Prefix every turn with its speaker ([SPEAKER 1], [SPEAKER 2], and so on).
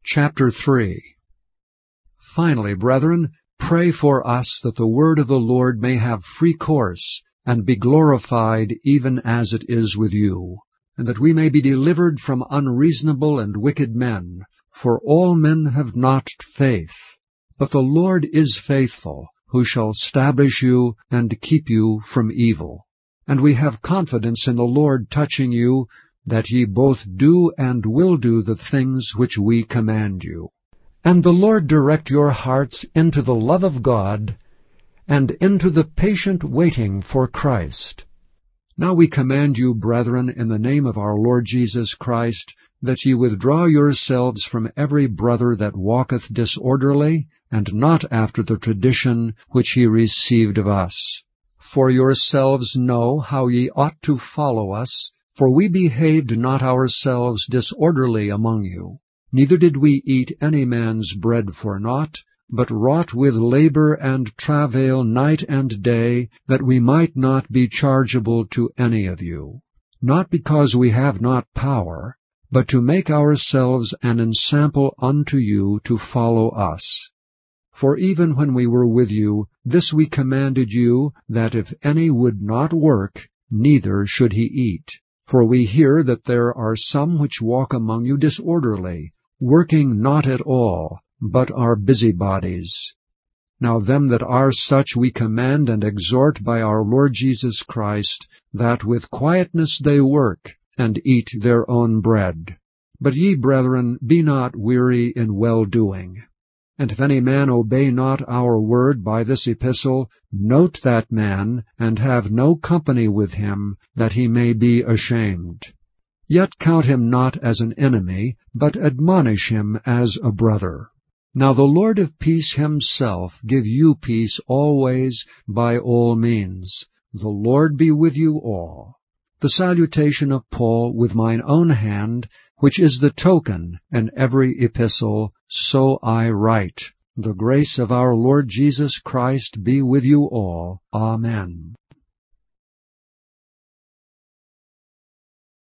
[SPEAKER 1] Chapter 3. Finally, brethren, pray for us that the word of the Lord may have free course, and be glorified even as it is with you, and that we may be delivered from unreasonable and wicked men, for all men have not faith. But the Lord is faithful, who shall establish you and keep you from evil. And we have confidence in the Lord touching you, that ye both do and will do the things which we command you. And the Lord direct your hearts into the love of God, and into the patient waiting for Christ. Now we command you, brethren, in the name of our Lord Jesus Christ, that ye withdraw yourselves from every brother that walketh disorderly, and not after the tradition which ye received of us. For yourselves know how ye ought to follow us, for we behaved not ourselves disorderly among you. Neither did we eat any man's bread for naught, but wrought with labor and travail night and day, that we might not be chargeable to any of you. Not because we have not power, but to make ourselves an ensample unto you to follow us. For even when we were with you, this we commanded you, that if any would not work, neither should he eat. For we hear that there are some which walk among you disorderly, working not at all, but are busybodies. Now them that are such we command and exhort by our Lord Jesus Christ, that with quietness they work, and eat their own bread. But ye, brethren, be not weary in well-doing. And if any man obey not our word by this epistle, note that man, and have no company with him, that he may be ashamed. Yet count him not as an enemy, but admonish him as a brother. Now the Lord of peace himself give you peace always by all means. The Lord be with you all. The salutation of Paul with mine own hand, which is the token in every epistle, so I write. The grace of our Lord Jesus Christ be with you all. Amen.